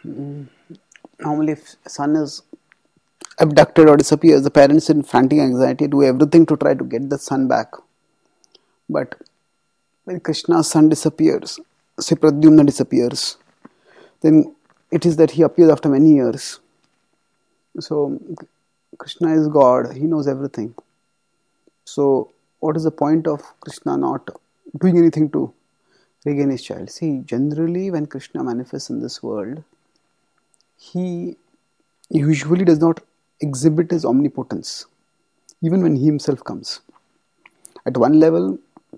Normally, if son is abducted or disappears, the parents in frantic anxiety do everything to try to get the son back. But when Krishna's son disappears, say Pradyumna disappears, then it is that he appears after many years. So Krishna is God, he knows everything. So what is the point of Krishna not doing anything to regain his child? See, generally when Krishna manifests in this world, he usually does not exhibit his omnipotence, even when he himself comes. At one level,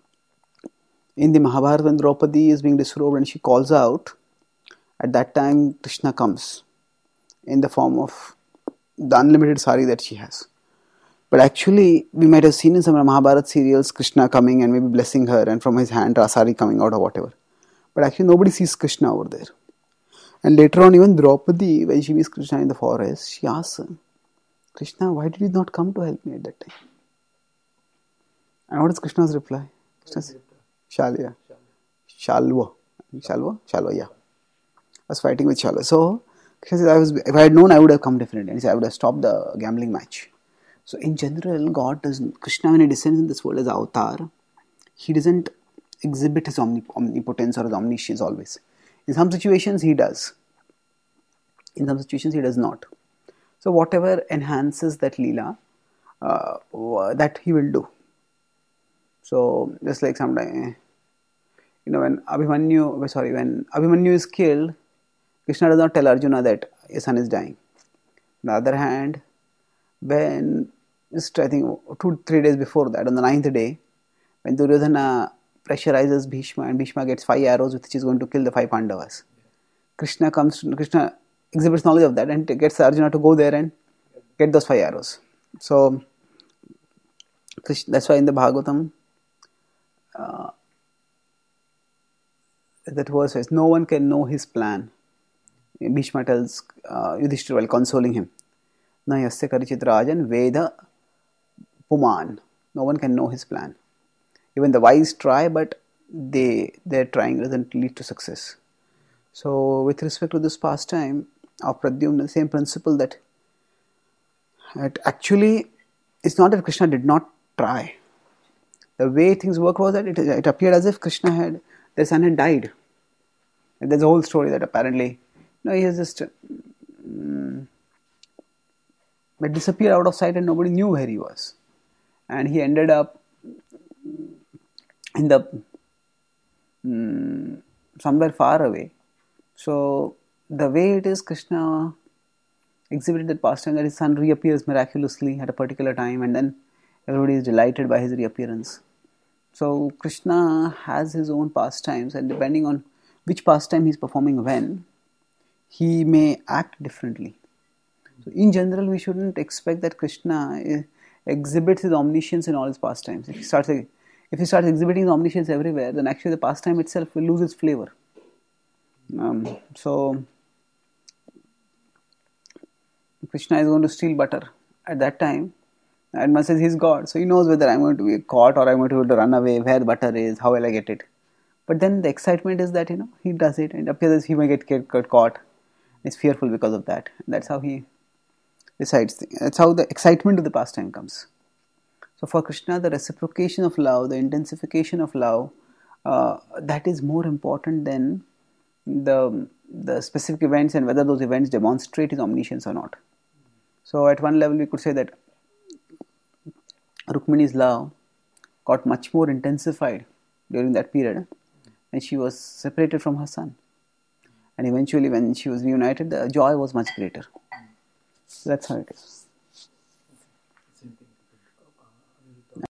in the Mahabharata, when Draupadi is being disrobed and she calls out, at that time Krishna comes in the form of the unlimited sari that she has. But actually, we might have seen in some Mahabharata serials Krishna coming and maybe blessing her, and from his hand Rasari coming out or whatever. But actually, nobody sees Krishna over there. And later on, even Draupadi, when she meets Krishna in the forest, she asks him, Krishna, why did you not come to help me at that time? And what is Krishna's reply? Krishna says, Shalya. Shalva. Shalva, yeah. I was fighting with Shalva. So, Krishna says, if I had known, I would have come definitely. And he said, I would have stopped the gambling match. So, in general, Krishna, when he descends in this world as avatar, he doesn't exhibit his omnipotence or his omniscience always. In some situations, he does. In some situations, he does not. So, whatever enhances that Leela, that he will do. So, just like sometimes, when Abhimanyu is killed, Krishna does not tell Arjuna that his son is dying. On the other hand, when, just I think 2-3 days before that, on the 9th day, when Duryodhana pressurizes Bhishma and Bhishma gets 5 arrows with which he is going to kill the 5 Pandavas, Krishna exhibits knowledge of that and gets Arjuna to go there and get those 5 arrows. So, that's why in the Bhagavatam, that verse says, no one can know his plan. Bhishma tells Yudhishthira while consoling him, Na yasya karichit rajan veda puman. No one can know his plan. Even the wise try, but their trying doesn't lead to success. So, with respect to this pastime of Pradyumna, the same principle that actually it's not that Krishna did not try. The way things work was that it appeared as if their son had died. And there's a whole story that apparently, he has just disappeared out of sight and nobody knew where he was. And he ended up in the somewhere far away. So the way it is, Krishna exhibited that pastime that his son reappears miraculously at a particular time, and then everybody is delighted by his reappearance. So Krishna has his own pastimes, and depending on which pastime he is performing when, he may act differently. So in general, we shouldn't expect that Krishna exhibits his omniscience in all his pastimes. If he starts exhibiting his omniscience everywhere, then actually the pastime itself will lose its flavor. So Krishna is going to steal butter at that time, and one says he's God, so he knows whether I'm going to be caught or I'm going to be able to run away, where the butter is, how will I get it. But then the excitement is that he does it, and it appears as he may get caught. He's fearful because of that. That's how he decides. That's how the excitement of the pastime comes. So for Krishna, the reciprocation of love, the intensification of love, that is more important than the specific events and whether those events demonstrate his omniscience or not. So at one level we could say that Rukmini's love got much more intensified during that period when she was separated from her son. And eventually when she was reunited, the joy was much greater. So that's how it is.